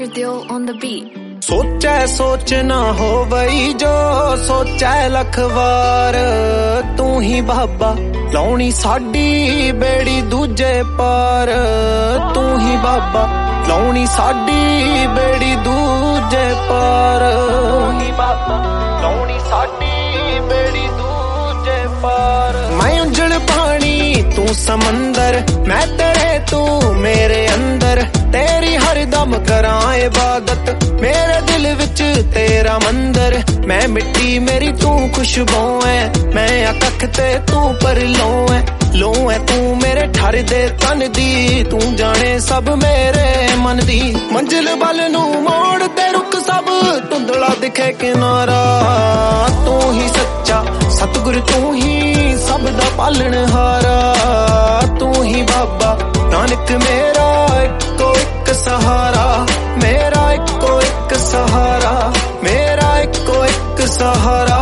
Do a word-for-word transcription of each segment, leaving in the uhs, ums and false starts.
Anchor Dill on the beat. सोचै सोच ना हो वही जो सोचै लख वार तू ही बाबा लाउनी साडी बेड़ी दूजे पार तू ही बाबा लाउनी साडी बेड़ी दूजे पार तू ही बाबा लाउनी साडी बेड़ी दूजे पार मैं उजड़ पानी तू समंदर मैं तेरे तू मेरे अंदर तेरी हरदम करां इबादत मेरे दिल विच तेरा मंदिर मैं मिट्टी मेरी तू खुशबू है मैं अकख ते तू पर लो है लो है तू मेरे ठर दे तन दी तू जाने सब मेरे मन दी मंजिल बल नू मोड़ ते रुक सब धुंधला दिखे किनारा तू ही सच्चा सतगुर तू ही सब दा पालनहारा तू ही बाबा नानक मेरा इको एक सहारा मेरा इको एक सहारा मेरा इको एक सहारा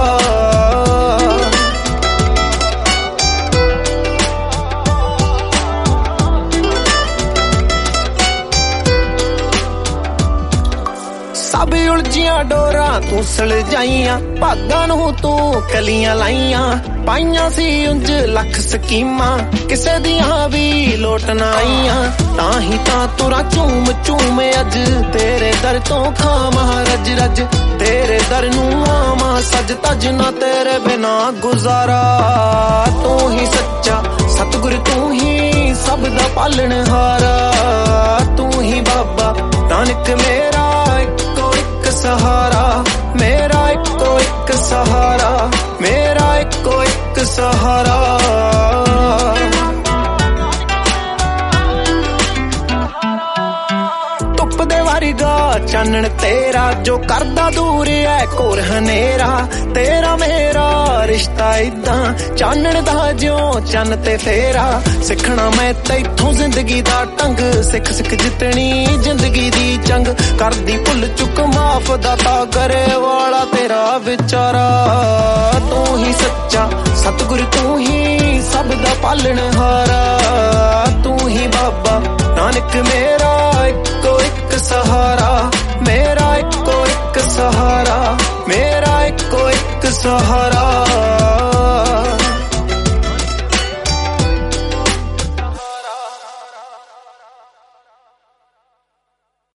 सब उलझियां डोरा तू सलझाइयां भागां नू तू कलियां लाइयां पाइयां सी उंज लख स्कीमां किसे दियां भी लोटना आईयां ताही तां तुरा झूम झूम अज तेरे दर तो खावां रज रज तेरे दर नू आवां सज तज ना तेरे बिना गुजारा तू ही सच्चा सतगुर तू ही सब दा पालनहारा तू ही बाबा नानक मेरा सहारा मेरा इको एक सहारा मेरा इको एक सहारा धुप दे वर्गा चानण तेरा जो करदा दूर है घोर हनेरा तेरा मेरा रिश्ता इदां चानण दा ज्यों चन्न ते फेरा सिखना मैं तैथों जिंदगी दा ढंग सिख सिख जितनी जिंदगी दी जंग करदी भुल चुक माफ दाता करे वाला तेरा विचारा तू ही सच्चा सतगुर तू ही सब दा पालनहारा तू ही बाबा नानक मेरा इको एक सहारा मेरा इको एक सहारा मेरा इको एक सहारा